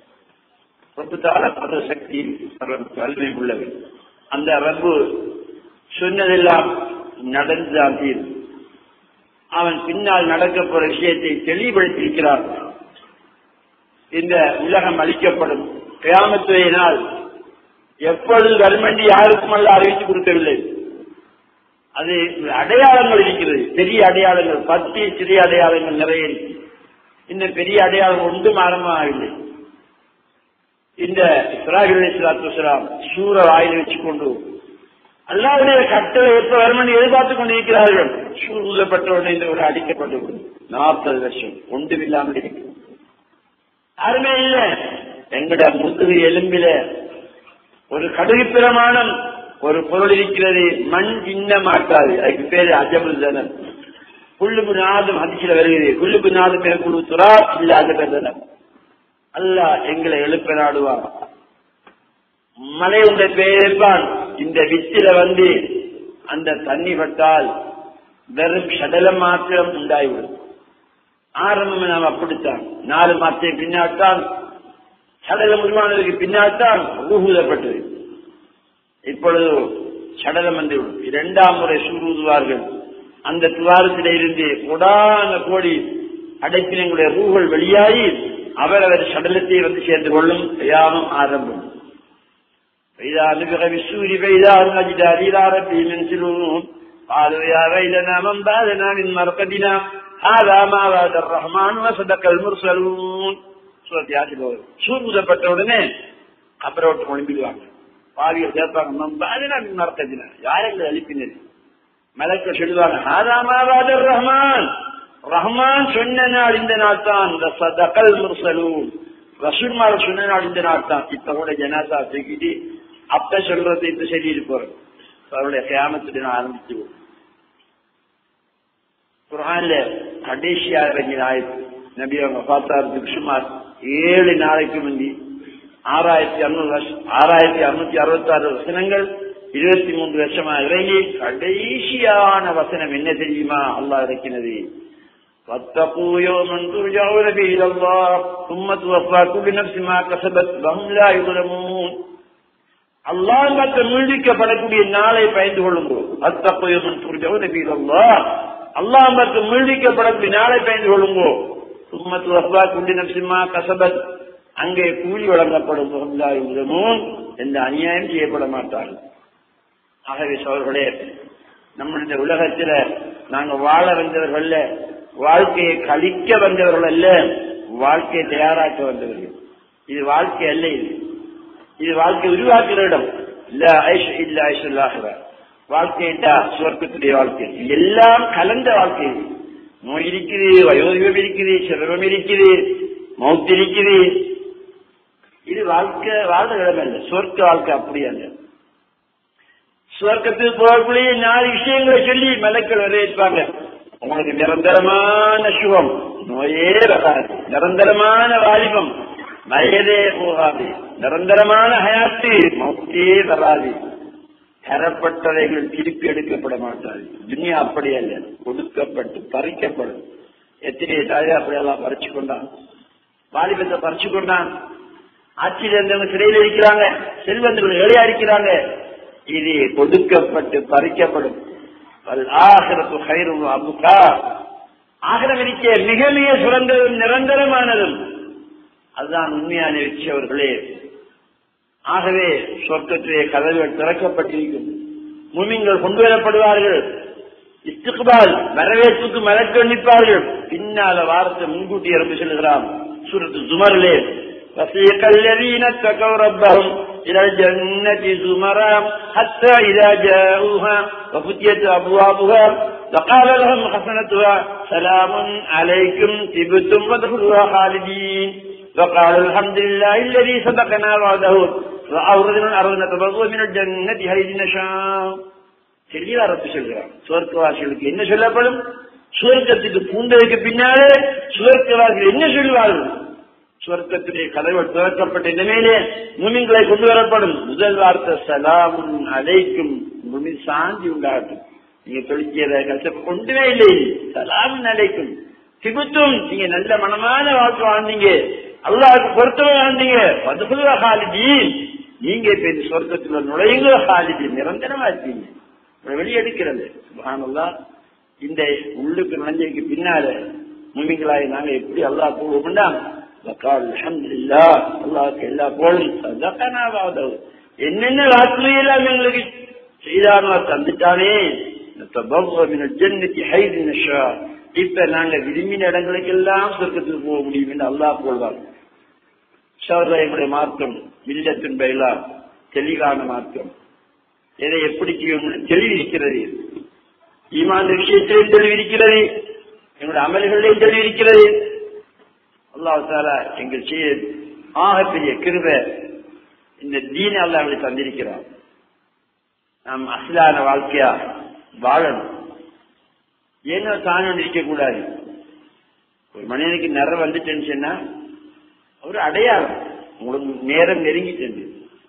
ரப்பு சக்தி வலிமை உள்ளது அந்த ரப்பு சொன்னதெல்லாம் நடந்துதான் தீர் அவன் பின்னால் நடக்க போற விஷயத்தை தெளிவுபடுத்தியிருக்கிறார் இந்த உலகம் அளிக்கப்படும் கியாமத்தினால் எப்பொழுது வறுமண்டி யாருக்கும் அல்ல அறிவித்து கொடுக்கவில்லை அது அடையாளங்கள் இருக்கிறது பெரிய அடையாளங்கள் பத்து சிறிய அடையாளங்கள் நிறைய இருக்கு இந்த பெரிய அடையாளம் ஒன்றும் ஆரம்பமாகவில்லை இந்த இஸ்ராயீல் அலைஹிஸ்ஸலாத்து வஸலாம் சூரர் ஆயுத வச்சுக்கொண்டு அல்லாஹ்வுடைய கட்டளை எப்ப வருமனு எதிர்பார்த்துக் கொண்டிருக்கிறார்கள் சூழப்பட்டவுடனே இந்த ஒரு அடிக்கப்பட்டு நாற்பது வருஷம் ஒன்றுமில்லாமல் இருக்கு யாருமே இல்லை எங்கட முதுகு எலும்பில ஒரு கடுகு பிரமாணம் ஒரு பொருள் இருக்கிறது மண் இன்ன மாட்டாது அதுக்கு பேரு அஜபுல் தனம் குள்ளுபு நாதம் அதிசல வருகிறது குள்ளுபு நாதம் குழு துரா இல்லாத தனம் அல்லாஹ் எங்களை எழுப்ப நாடுவான் மலையுடைய பெயர்ப்பான் இந்த வித்தில வந்து அந்த தண்ணி பட்டால் வெறும் சடலம் மாத்திரம் உண்டாய்விடும் ஆரம்பம் நாம் அப்படித்தான் நாலு மாசத்தை பின்னால்தான் சடலம் உருவானதுக்கு பின்னால்தான் ஊகுதப்பட்டது இப்பொழுது சடலம் வந்துவிடும் இரண்டாம் முறை சூறுவார்கள் அந்த துவாரத்தில இருந்து கொடான கோடி அடைப்பினங்களுடைய ரூகள் வெளியாகி அவரவர் சடலத்தை வந்து சேர்ந்து கொள்ளும் யாவும் ஆரம்பம் قالوا يا ويلنا من بعدنا من مرقدنا هذا ما وعد الرحمن وصدق المرسلون சூரத் யாசின் சூழ்நிலைப்பட்ட உடனே கபரோட்டு ஒளிம்பிடுவாங்க பாவியை சேர்ப்பாங்க நம்ம பாதினா மின் மறக்கதினா யாரெங்களை அழிப்பினது மலக்க சொல்லுவாங்க ஹாதா மா வஅத ரஹ்மான் ரஹ்மான் சொன்ன நாள் இந்த நாள் தான் சதகல் முர்சலூன் ரசூல்மார் சொன்ன நாள் இந்த நாள் தான் இப்ப கூட ஜனாசா தூக்கிட்டு அப்ப சொல்றது இப்ப சொல்லிட்டு போறோம் அவருடைய கியாமத்து தினம் ஆரம்பிச்சு குர்ஆன்ல கடைசியா இறங்கின ஆயத்து நபி அவங்க பார்த்தாருக்கு சுமார் ஏழு நாளைக்கு முந்தி ஆறாயிரத்தி அறுநூறு வருஷம் ஆறாயிரத்தி அறுநூத்தி அறுபத்தி ஆறு வசனங்கள் இருபத்தி மூன்று வருஷமா இறங்கி கடைசியான வசனம் என்ன தெரியுமா? அல்லாஹ் இறக்கினது, وَاتَّقُوا يَوْمًا تُرْجَعُونَ فِيهِ إِلَى اللَّهِ ثُمَّ تُوَفَّى كُلُّ نَفْسٍ مَا كَسَبَتْ وَهُمْ لَا يُظْلَمُونَ. அல்லாஹ் பக்கம் மீழ்விக்கப்படக்கூடிய நாளை பயந்து கொள்ளுங்கள். وَاتَّقُوا يَوْمًا تُرْجَعُونَ فِيهِ إِلَى اللَّهِ, அல்லாஹ் பக்கம் மீழ்விக்கப்படக்கூடிய நாளை பயந்து கொள்ளுங்கள். ثُمَّ تُوَفَّى كُلُّ نَفْسٍ مَا كَسَبَتْ, அங்கே கூலி வழங்கப்படும். وَهُمْ لَا يُظْلَمُونَ, எந்த அநியாயம் செய்யப்பட மாட்டார்கள். ஆகவே சோழர்களே, நம்முடைய உலகத்தில் நாங்க வாழ வந்தவர்கள் அல்ல, வாழ்க்கையை கழிக்க வந்தவர்கள் அல்ல, வாழ்க்கையை தயாராக்க வந்தவர்கள். இது வாழ்க்கை அல்ல, இது இது வாழ்க்கை உருவாக்குற இடம். வாழ்க்கைட்டா சுவர்க்கத்துடைய வாழ்க்கை, எல்லாம் கலந்த வாழ்க்கை. நோய் இருக்குது, வயோதிபம் இருக்குது, சிரமம் இருக்குது, மௌத் இருக்குது. இது வாழ்க்கை வாழ்ற இடம் அல்ல, சுவர்க்க வாழ்க்கை அப்படி அல்ல. சுவர்க்கத்துக்கு போகக்கூடிய நாலு விஷயங்களை சொல்லி மலக்கள் வரவேற்பாங்க. உங்களுக்கு நிரந்தரமான சுகம், நோயே வராது, நிரந்தரமான வாலிபம், வயதே போகாது, நிரந்தரமான ஹயாத்து, மௌத்தே வராது, தரப்பட்டவைகள் திருப்பி எடுக்கப்பட மாட்டாது. துனியா அப்படி அல்ல, ஒடுக்கப்பட்டு பறிக்கப்படும். எத்தனை தாயா அப்படியெல்லாம் பறிச்சு கொண்டான், வாலிபத்தை பறிச்சு கொண்டான். ஆட்சியில் இருந்தவங்க சிறையில் இருக்கிறாங்க, செல்வந்தர்கள் ஏழையா இருக்கிறாங்க. இது கொடுக்கப்பட்டு பறிக்கப்படும். ஆகிரம் இருக்க மிக மிக சுரந்ததும் நிரந்தரமானதும் அதுதான் உண்மையான வெற்றியவர்களே. ஆகவே சொர்க்கத்திலே கதவுகள் திறக்கப்பட்டிருக்கும். முமின்கள் கொண்டு வரப்படுவார்கள். இஸ்திக்பால் வரவேற்புக்கு மலக்கள் நிற்பார்கள். பின்னால வாரத்தை முன்கூட்டி இறந்து செல்கிறான். சூரத்து ஜுமரிலே وَسِيقَ الَّذِينَ اتَّقَوْا رَبَّهُمْ إِلَى الْجَنَّةِ زُمَرًا حَتَّى إِذَا جَاءُوهَا وَفُتِحَتْ أَبْوَابُهَا وَقَالَ لَهُمْ خَزَنَتُهَا سَلَامٌ عَلَيْكُمْ طِبْتُمْ فَادْخُلُوهَا خَالِدِينَ وَقَالُوا الْحَمْدُ لِلَّهِ الَّذِي صَدَقَنَا وَعْدَهُ وَأَوْرَثَنَا الْأَرْضَ نَتَبَوَّأُ مِنَ الْجَنَّةِ حَيْثُ نَشَاءُ. தெளிவா ரப்பு சொல்கிறான். சுவர்க்கவாசிகளுக்கு என்ன சொல்லப்படும்? சுவர்க்கத்துக்கு பூண்டதுக்கு பின்னாலே சுவர்க்கவாசிகள் என்ன சொல்வார்கள்? சுவர்க்கத்திலே கதவுகள் திறக்கப்பட்ட நிலையிலே முமின்களை கொண்டு வரப்படும். முதல் வார்த்தை சலாமுன் அலைக்கும், முமி சாந்தி உண்டாகட்டும். நீங்க தொழிற்சியத கஷ்டப்ப கொண்டுவே இல்லை, சலாமுன் அலைக்கும் திபுத்தும், நீங்க நல்ல மனமான வாழ்க்கை வாழ்ந்தீங்க, அல்லாஹ்வுக்கு பொருத்தமா வாழ்ந்தீங்க. பதுகுலா ஹாலிதீன், நீங்க இப்ப இந்த சொர்க்கத்துல நுழையுங்க. ஹாலிதீன் நிரந்தரமா இருப்பீங்க. வெளியெடுக்கிறது சுப்ஹானல்லாஹ். இந்த உள்ளுக்கு நுழைஞ்சதுக்கு பின்னால முமின்களாய் நாங்க எப்படி அல்லாஹ் போவோம்னா அல்ஹம்துலில்லாஹ், அல்லாஹ்வுக்கு எல்லா புகழும். சதகனா வஅதஹு, என்னென்ன வாக்குறுதியெல்லாம் எங்களுக்கு செய்தானோ தந்துட்டானே. நதபவ்வ மினல் ஜன்னதி ஹைது நஷா, இப்ப நாங்க விரும்பின இடங்களுக்கெல்லாம் சொர்க்கத்துக்கு போக முடியும் என்று அல்லாஹ் போல்வார். சௌர்யமுடைய மார்க்கம் மில்லத்தின் பயிலா தெளிவான மார்க்கம். எதை எப்படி செய்யணும் தெளிவிருக்கிறது. ஈமான் விஷயத்திலும் தெளிவிருக்கிறது, எங்களுடைய அமல்களிலும் தெளிவிருக்கிறது. அல்லாஹ் தஆலா எங்கள் செய்ய ஆகப்பெரிய கிருபை, இந்த தீனை அல்லாஹ் எங்களுக்கு தந்திருக்கிறார். நாம் அஸ்லான வாழ்க்கையா வாழணும். ஏனோ தானே இருக்கக்கூடாது. ஒரு மனிதனுக்கு நிறம் வந்துச்சுன்னு சொன்னா ஒரு அடையாளம், உங்களுக்கு நேரம் நெருங்கிட்டு.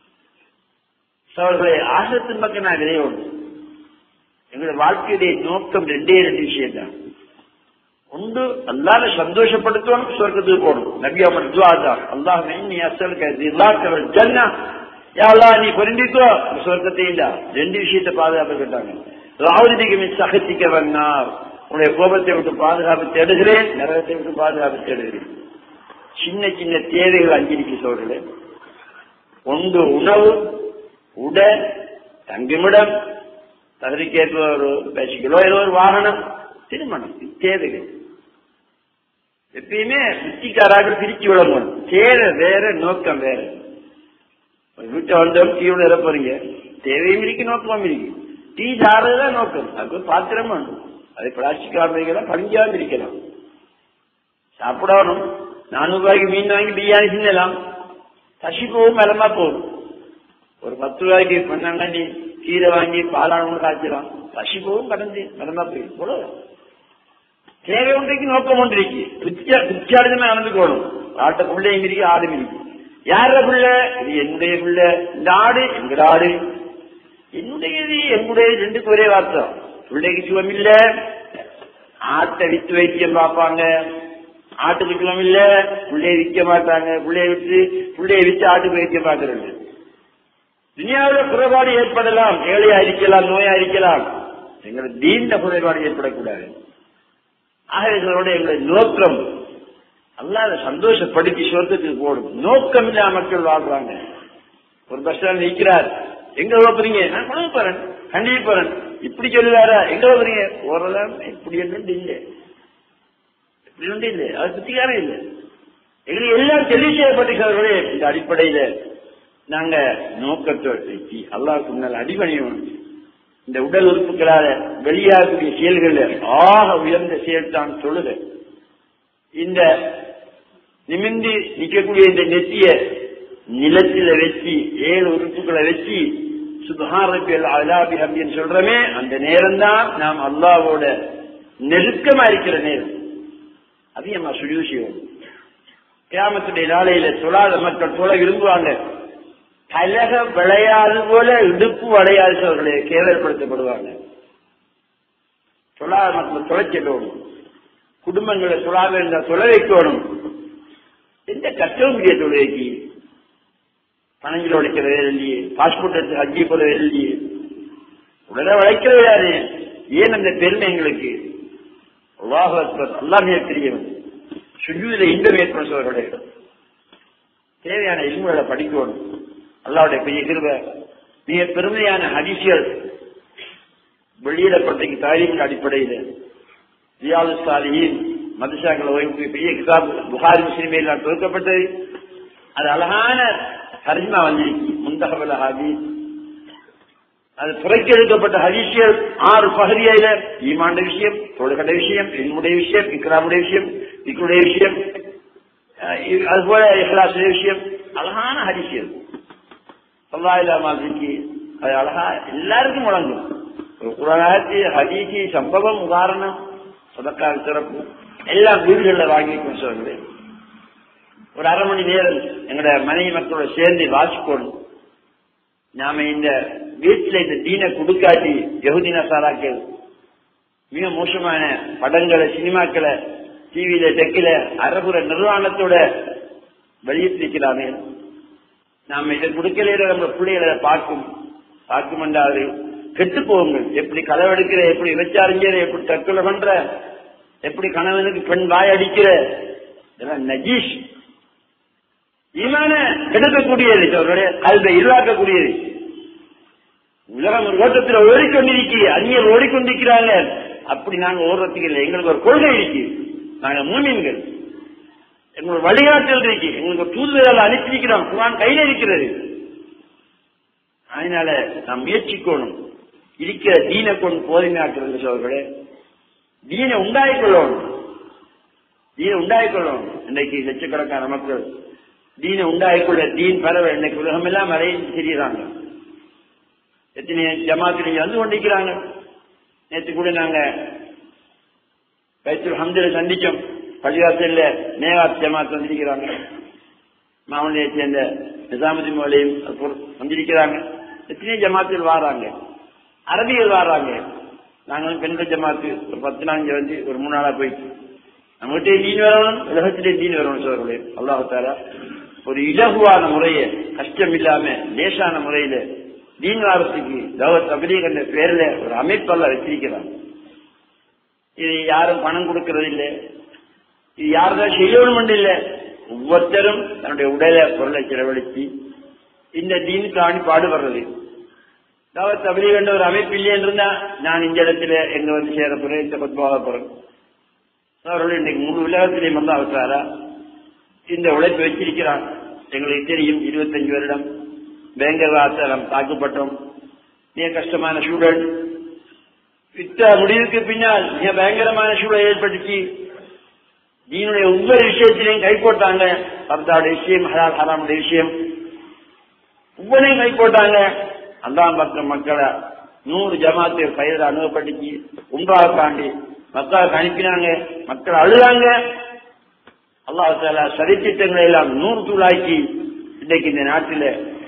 அவர்களை ஆசத்தின் பக்கம் நான் விரைவோம். எங்களுடைய வாழ்க்கையுடைய நோக்கம் ரெண்டே ரெண்டு விஷயம் தான். ஒன்று அல்லாஹ்வை சந்தோஷப்படுத்தணும், சொர்க்கத்துக்கு போகணும். நபி அவர்கள் துஆ தான், அல்லாஹும்ம இன்னி அஸ்அலுக ரிலாக வல் ஜன்னah, யா அல்லாஹ் நீ பொருந்திக்கோ சொர்க்கத்தை இல்ல. ரெண்டு விஷயத்தை பாதுகாப்பு கேட்டாங்க. ரஅவுதிக மின் சஹதிக வன் நார், உன்னுடைய கோபத்தை விட்டு பாதுகாப்பு தேடுகிறேன், நரகத்தை விட்டு பாதுகாப்பு தேடுகிறேன். சின்ன சின்ன தேவைகள் அஞ்சிருக்கு சோழர்களே. ஒன்று உணவு, உடை, தங்குமிடம், தகுதிக்கேற்ப ஒரு பேசிக்கலோ ஏதோ ஒரு வாகனம், திருமணம், தேவைகள். எப்பயுமே புத்திக்காராக பிரிச்சு விடணும். தேவை வேற, நோக்கம் வேற. வீட்டை வந்தவங்க டீயோட இறப்பறீங்க, தேவையும் இருக்கு, நோக்கமும் இருக்கு. டீ சாறதுதான் நோக்கம், அது பாத்திரம் வேணும். அது பிளாஸ்டிக் ஆரம்பிக்கலாம், பழிஞ்சாமல் இருக்கலாம். சாப்பிடணும். நானூறு ரூபாய்க்கு மீன் வாங்கி பிரியாணி தின்னலாம், பசி போகும், மலமா போகும். ஒரு பத்து ரூபாய்க்கு பண்ணாண்டி கீரை வாங்கி பாலானவங்க காய்ச்சலாம், பசி போகும், கடந்து மலமா போயிடும். போல தேவை ஒன்றைக்கு நோக்கம் ஒன்றைக்கு பிச்சாடுதான் நடந்துக்கணும். ஆட்ட பிள்ளையும் இருக்கு, ஆடும் இருக்கு. யார பிள்ளை? இது என்னுடைய பிள்ளை. இந்த ஆடு எங்கட ஆடு. என்னுடையது என்னுடைய ரெண்டுக்கு ஒரே வார்த்தை. பிள்ளைக்கு சுகம் இல்ல, ஆட்டை வித்து வைத்தியம் பார்ப்பாங்க. ஆட்டுக்கு சுகம் இல்ல, பிள்ளைய விற்க மாட்டாங்க. பிள்ளைய விட்டு பிள்ளைய வித்து ஆட்டுக்கு வைத்தியம் பார்க்கறது. துனியாவில் குறைபாடு ஏற்படலாம், ஏழையா இருக்கலாம், நோயா இருக்கலாம். எங்களுக்கு தீண்ட குறைபாடு ஏற்படக்கூடாது. ஆக எங்களுடைய எங்களுடைய நோக்கம் அல்லாஹ்வை சந்தோஷப்படுத்தி சொர்க்கத்துக்கு போடும். நோக்கம் இல்லாம மக்கள் வாழ்றாங்க. ஒரு பஸ் ஸ்டாண்ட் நிற்கிறார், எங்க போறீங்க? நான் கொண்டு போறேன், கண்டிப்பா போறேன். இப்படி சொல்லுவாரா? எங்க போறீங்க? ஓரளவு இப்படி ஒன்று இல்லை, இப்படி ஒன்று இல்லை, அது பத்திக்காரம் இல்லை. எங்களுக்கு எல்லாம் தெளிவு செய்யப்பட்டிருக்கிறவர்களே. இந்த அடிப்படையில நாங்க நோக்கத்தை வச்சு அல்லாஹ்வுக்கு முன்னால் அடிபணியும். இந்த உடல் உறுப்புகளால வெளியாகக்கூடிய செயல்கள் ஆக உயர்ந்த செயல் தான் தொழுகை. இந்த நிமிந்து நிற்கக்கூடிய இந்த நெத்திய நிலத்தில வச்சு ஏழு உறுப்புகளை வச்சு சுப்ஹான ரப்பியல் அலா பிஹம்தின்னு சொல்றமே, அந்த நேரம் தான் நாம் அல்லாஹ்வோட நெருக்கமா இருக்கிற நேரம். அதிகமா சுஜூது செய்வோம். கியாமத்துடைய நாளையில தொழாத மக்கள் தொழ விரும்புவாங்க. கலக விளையாது போல இடுப்பு வளையாதவர்களே கேவலப்படுத்தப்படுவாங்க. தொழாத மக்கள் தொலைச்சிடணும். குடும்பங்களை தொழாத இருந்தால் தொலை வைக்கணும். எந்த கஷ்டமும் இல்லையே தொழுகைக்கு. பணங்கள் உடைக்கிற வேலை இல்லையே, பாஸ்போர்ட் எடுத்து ஹஜ்ஜி போல வேலை இல்லையே, உடனே உழைக்கிறது யாரு? ஏன் அந்த பெருமை எங்களுக்கு? அல்லாஹ் அக்பர், அல்லாஹ் தெரியவன். சுஜூதில இன்பம் ஏற்படுத்துவர்களுடைய தேவையான இல்முகளை படிக்கணும். அல்லாஹ்வுடைய பெரிய கிருபை. மிக பெருமையான ஹதீஸ்கள் வெளியிடப்பட்ட தாரீக் அடிப்படையில் ரியாது ஸாலிஹீன் மதரசாக்கள் ஓய்வு பெரிய கிதாப் புகாரி முஸ்லிமில் தொகுக்கப்பட்டது. அது அழகான தர்ஜுமா வந்திருக்கு. முந்தஹபுல் ஹதீஸ், அது துறைக்கு எடுக்கப்பட்ட ஹதீஸ்கள் ஆறு பகுதியில ஈமான் விஷயம், தொழுகை விஷயம், இல்முடைய விஷயம், இக்ராமுடைய விஷயம், திக்ருடைய விஷயம், அதுபோல இஹ்லாஸ் விஷயம், அழகான ஹதீஸ்கள். அல்லாஹ் அது அழகா எல்லாருக்கும் வழங்கும். குர்ஆனி ஹதீஸி சம்பவம் உதாரணம் சதக்கா சிறப்பு எல்லாம் வீடுகளில் வாங்கி சொல்லுங்க. ஒரு அரை மணி நேரம் எங்களோட மனைவி மக்களோட சேர்ந்து வாசிக்கணும். நாம இந்த வீட்டில் இந்த தீனை கொடுக்காட்டி யஹூதி நசாராக்கள் மிக மோசமான படங்களை சினிமாக்களை டிவியில டெக்கில அரபுர நிர்வாணத்தோட வெளியிட்டிருக்கிறாங்க. நாம இதை கொடுக்கல நம்ம பிள்ளைகளை பார்க்கும் பார்க்கும் என்றாரு கெட்டு போகுங்கள். எப்படி களவெடுக்கிற, எப்படி விபச்சாரிக்கிற, எப்படி தற்கொலை பண்ற, எப்படி கணவனுக்கு பெண் வாய் அடிக்கிற, இதெல்லாம் நஜீஷ். ஈமான கெடுக்கக்கூடியது, அவருடைய கல்வை இருவாக்கக்கூடியது. உலகம் ஒரு ஓட்டத்தில் ஓடிக்கொண்டிருக்க, அந்நியர் ஓடிக்கொண்டிருக்கிறாங்க. அப்படி நாங்க ஓடுறதுக்கு இல்லை. எங்களுக்கு ஒரு கொள்கை இருக்கு. நாங்க மூமின்கள். எங்களுக்கு வழிகாட்டல் இருக்கு. எங்களுக்கு தூதுவரால் அனுப்பிக்கிறோம். குர்ஆன் கையில இருக்கிறது. அதனால நாம் முயற்சிக்கணும். இருக்கிற தீனை கொண்டு போதுமையாக்குறது சொல்றே. தீனை உண்டாயிக்கொள்ளணும். தீனை உண்டாயிக்கொள்ளணும். இன்னைக்கு லட்சக்கணக்கான மக்கள் தீனை உண்டாயிக்கொள்ள தீன் பரவ இன்னைக்கு உலகம் எல்லாம் மறைந்து தெரியுறாங்க. எத்தனை ஜமாத்து நீங்க வந்து கொண்டிருக்கிறாங்க. நேற்று கூட நாங்க பைத்துல் ஹம்துல சந்திச்சோம். பள்ளிவாசல்ல நேவாத் ஜமாத் வந்திருக்கிறாங்க. மாவனியை சேர்ந்த நிசாமுதீன் மௌலையும் வந்திருக்கிறாங்க. எத்தனை ஜமாத்தில் வாராங்க, அரபிகள் வாராங்க. நாங்களும் பெண்கள் ஜமாத்து ஒரு பத்து நாள் வந்து ஒரு மூணு நாளா போயிட்டு நம்மகிட்டே தீன் வரணும், உலகத்திலே தீன் வரணும். சோழர்களே, அல்லாஹ் தஆலா ஒரு இலகுவான முறையை கஷ்டம் இல்லாம லேசான முறையில தீன் வாரத்துக்கு தவத் தப்லீக் என்ற பேர்ல ஒரு அமைப்பெல்லாம் வச்சிருக்கிறாங்க. இது யாரும் பணம் கொடுக்கறது இல்லை, இது யாருதான் செய்யணும் இல்லை. ஒவ்வொருத்தரும் தன்னுடைய உடலை பொருளை செலவழித்து இந்த தீனுக்காணி பாடுபடுறது. தவத் தப்லீக் என்ற ஒரு அமைப்பு இல்லைன்னு இருந்தா நான் இந்த இடத்துல எங்க வந்து சேர போறேன், இந்த பத்மாக போறேன். அவர்கள் இன்னைக்கு முழு உலகத்திலே வந்து அவசாரா இந்த உழைப்பு வச்சிருக்கிறான். எங்களுக்கு தெரியும், இருபத்தஞ்சு வருடம் பயங்கரவாதம் தாக்கப்பட்டோம். மிக கஷ்டமான சூழல். யுத்த முடிவுக்கு பின்னால் மிக பயங்கரமான சூழல் ஏற்பட்டுச்சு. தீனுடைய ஒவ்வொரு விஷயத்திலையும் கை போட்டாங்க. பர்தாவுடைய விஷயம், ஹலால் ஹராமுடைய விஷயம் ஒவ்வொன்றையும் கை போட்டாங்க. அல்லாஹ் பக்கம் மக்களை நூறு ஜமாத்து பயிர் அனுபவப்பட்டுச்சு. உம்ராவை தாண்டி மக்காவுக்கு அனுப்பினாங்க. மக்கள் அழுதாங்க. அல்லாஹ் தஆலா சரித்திட்டங்களை எல்லாம் நூறு தூளாக்கி இன்றைக்கு இந்த நாட்டில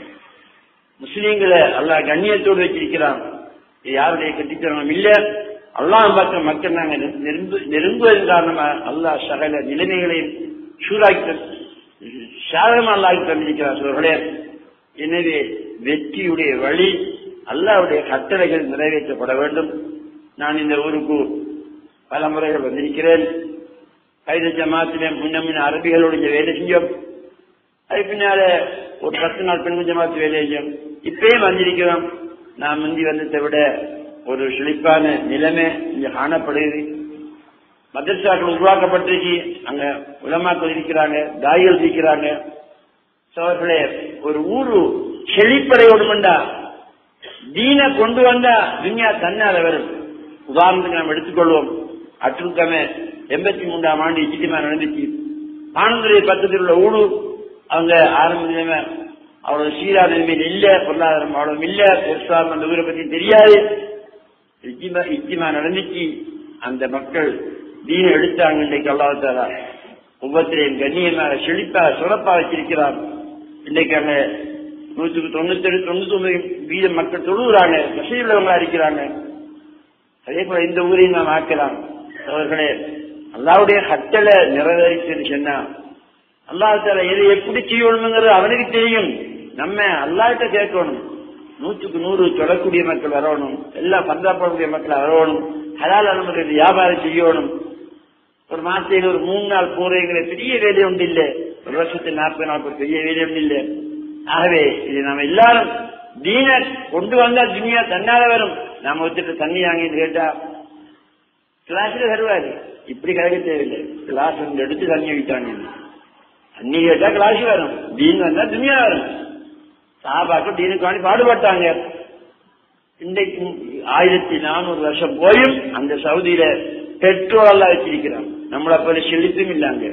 முஸ்லீம்களை அல்லாஹ் கண்ணியத்தோடு வச்சிருக்கிறான். யாருடைய கட்டித்தனம் இல்ல. அல்லாஹ் பார்த்த மக்கள் நாங்க நெருங்குவதன் காரணமா அல்லாஹ் சகல நிலைமைகளையும் சூறாக்கி சாதகமா அல்லாஹ் தந்திருக்கிறார் சொல்களே. எனவே வெற்றியுடைய வழி அல்லாஹ்வுடைய கட்டளைகள் நிறைவேற்றப்பட வேண்டும். நான் இந்த ஊருக்கு பல முறைகள் வந்திருக்கிறேன். கைத ஜமாத்திலே முன்ன முன்ன அரபிகளோடு வேலை செஞ்சோம். அது பின்னால ஒரு பத்து நாள் பெண் ஜமாத்து வேலை செஞ்சோம். இப்பயும் வந்திருக்கிறோம். நான் முந்தி வந்ததை விட ஒரு செழிப்பான நிலைமை இங்க காணப்படுது. மதரசாக்கள் உருவாக்கப்பட்டிருக்கு. அங்க உலமாக்கள் இருக்கிறாங்க, தாய்கள் இருக்கிறாங்க. சோழர்களே, ஒரு ஊரு செழிப்படையோடுமெண்டா தீன கொண்டு வந்தா துன்யா தன்னால வரும். உதாரணத்துக்கு நாம் எடுத்துக்கொள்வோம். அற்றுக்கமே எண்பத்தி மூன்றாம் ஆண்டு இஜித்திமா நடந்துச்சு. ஆனந்துரை பக்கத்தில் உள்ள ஊடு அவங்க ஆரம்ப நிலைமை அவ்வளவு சீரா நிலைமையில் இல்ல, பொருளாதாரம் அவ்வளவு இல்ல, பெருசாக அந்த ஊரை பத்தி தெரியாது. இஜித்திமா நடந்துச்சு. அந்த மக்கள் தீன எடுத்தாங்க. இன்றைக்கு அல்லாஹ் தஆலா ஒவ்வொருத்தரையும் கண்ணியமாக செழிப்பா சிறப்பா வச்சிருக்கிறார். இன்றைக்கு அங்க நூற்றுக்கு தொண்ணூத்தி ஏழு தொண்ணூத்தி ஒன்பது வீதம் மக்கள் தொழுகிறாங்க, வசதியுள்ளவங்களா இருக்கிறாங்க. அதே போல இந்த ஊரையும் நாம் ஆக்கலாம். அவர்களே, அல்லாஹ்வுடைய கட்டளை நிறைவேறிச்சு சொன்னா அல்லாஹ் தஆலா எதை எப்படி செய்யணுங்கிறது அவனுக்கு தெரியும். நம்ம அல்லாஹ்கிட்ட கேட்கணும். நூற்றுக்கு நூறு தொடக்கூடிய மக்கள் வரணும், எல்லாம் பந்தாப்படக்கூடிய மக்கள் வரணும், ஹலால் அனுமதி வியாபாரம் செய்யணும். ஒரு மாசத்தில் ஒரு மூணு நாள் போறீங்கிற பெரிய வேலை ஒன்று இல்லை. ஒரு வருஷத்தில் நாற்பது நாள் ஒரு பெரிய வேலை ஒன்று இல்லை. ஆகவே இது நம்ம எல்லாரும் தீன கொண்டு வந்தா துனியா தன்னால வரும். நாம வச்சுட்டு தண்ணி வாங்கிட்டு கேட்டா கிளாஸ்ல தருவாரு. இப்படி கிடைக்க தேவையில்லை. கிளாஸ் வந்து எடுத்து தண்ணி வைத்தாங்க. தண்ணி கேட்டா கிளாஸ் வரும். தீன் வந்தா துனியா வரும். சாபாக்கள் தீனுக்கு வாங்கி பாடுபட்டாங்க. இன்றைக்கு ஆயிரத்தி நானூறு வருஷம் போயும் அந்த சவுதியில பெட்ரோல் எல்லாம் வச்சிருக்கிறான். நம்மள போல செழித்தும் இல்லாங்க.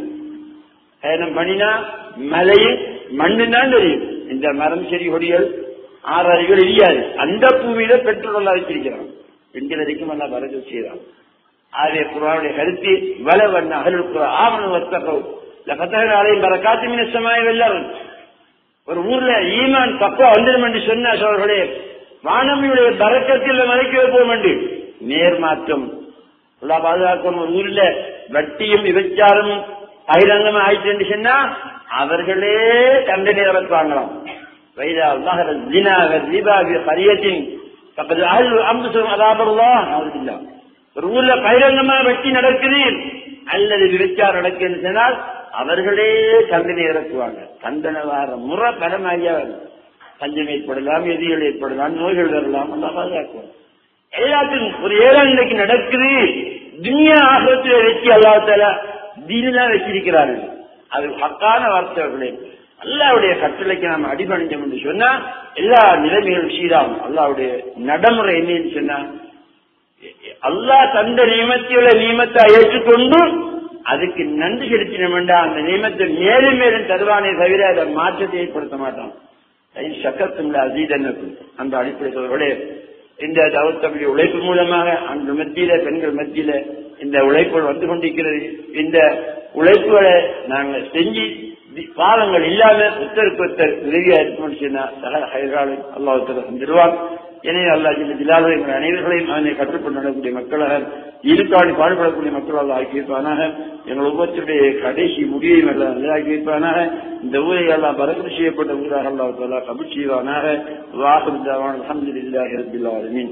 பயணம் பண்ணினா மலையும் மண்ணு தான் தெரியும். இந்த மரம் செடி கொடிகள் ஆறு அறிவுகள் இல்லையாது. அந்த பூமியில பெட்ரோல் எல்லாம் வச்சிருக்கிறான். பெண்கள் வரைக்கும் எல்லாம் வரது செய்யறான். ஆகிய குர்ஆனுடைய கருத்து வலவன் அகலுக்கு ஆவணம் வத்தகம் ஆலயம் வர காத்துமின சமாய வெள்ளம். ஒரு ஊர்ல ஈமான் தப்பா வந்துடும் என்று சொன்ன சோழர்களே, வானமியுடைய பரக்கத்தில் மலைக்கு வைப்போம் என்று நேர்மாற்றம் எல்லாம் பாதுகாக்கும். ஒரு ஊர்ல வட்டியும் விபச்சாரமும் பகிரங்கமா ஆயிடுச்சு என்று சொன்னா அவர்களே தண்டனை இறக்குவாங்களாம். வைதா அல்லாஹ் ஜினா வரிபா பரியத்தின் பக்கத்து அல் அம்து அதாபுல்லாஹ் நவுதுபில்லா. ஒரு ஊர்ல பகிரங்கமா வட்டி நடக்குது அல்லது விபச்சாரம் நடக்குதுன்னு சொன்னால் அவர்களே தண்டனை இறக்குவாங்க. தண்டனை வார முறை பரமாகியா பஞ்சம் ஏற்படலாம், எதிரிகள் ஏற்படலாம், நோய்கள் வரலாம். எல்லாம் பாதுகாக்குவோம். எல்லாத்துக்கும் ஒரு ஏழாம் நிலைக்கு நடக்குது. துன்யா ஆகத்தில் வச்சு அல்லாஹ் தஆலா தீனதான் வச்சிருக்கிறார்கள். அது ஹக்கான வார்த்தைகளே. அல்லாஹ்வுடைய கட்டளைக்கு நாம் அடிபணிஞ்சோம் என்று சொன்னா எல்லா நிலைமைகளும் சீராகும். அல்லாஹ்வுடைய நடைமுறை என்னன்னு சொன்னா அல்லாஹ் தந்த நியமத்தியுள்ள நியமத்தை ஏற்றுக்கொண்டு அதுக்கு நன்றி செலுத்தினோம் என்றால் அந்த நியமத்தை மேலும் மேலும் தருவானே தவிர அதை மாற்றத்தை ஏற்படுத்த மாட்டான். சக்கத்துள்ள அதீதனுக்கு அந்த அடிப்படை சொல்களே, இந்த தவத்தமிழ் உழைப்பு மூலமாக அந்த மத்தியில பெண்கள் மத்தியில இந்த உழைப்புகள் வந்து கொண்டிருக்கிறது. இந்த உழைப்புகளை நாங்கள் செஞ்சு பாவங்கள் இல்லாம ஒருத்தருக்கு ஒருத்தர் உதவியா இருக்கணும்னு சொன்னா சகல ஹைராலும் அல்லாஹ் தந்துடுவான். எனவே அல்லாஹ் ஜிலால எங்கள் அனைவர்களையும் அதனை கற்றுக்கொண்டு நடக்கக்கூடிய மக்களாக இருக்காடி பாடுபடக்கூடிய மக்களால் ஆக்கி வைப்பானாக. எங்கள் ஒவ்வொருத்தருடைய கடைசி முடிவையும் எல்லாம் நிலையாக்கி வைப்பானாக. இந்த ஊரை எல்லாம் பரவல் செய்யப்பட்ட ஊராக அல்லாஹ் தஆலா கபூல் செய்வானாக. வாஹிரு தஅவானா அல்ஹம்துலில்லாஹி ரப்பில் ஆலமீன்.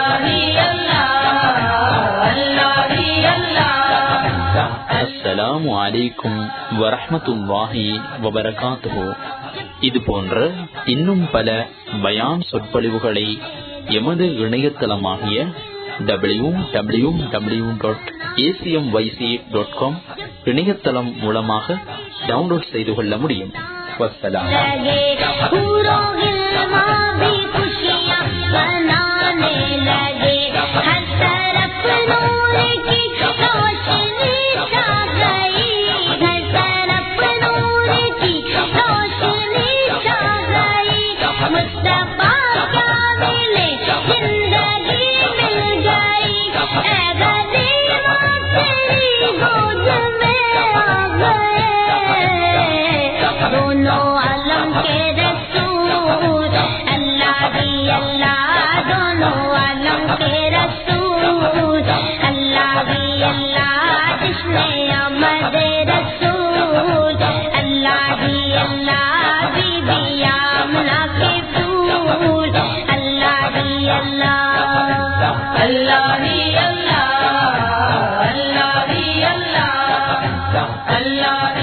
அஸ்ஸலாமு அலைக்கும் வரஹ்மத்துல்லாஹி வபரகாத்துஹு. இது போன்ற இன்னும் பல பயான் சொற்பொழிவுகளை எமது இணையதளமாகிய W W W dot ACMYC dot com இணையதளம் மூலமாக டவுன்லோட் செய்து கொள்ள முடியும். வஸ்ஸலாம். दोनों आलम के अल्लाह अल्लाह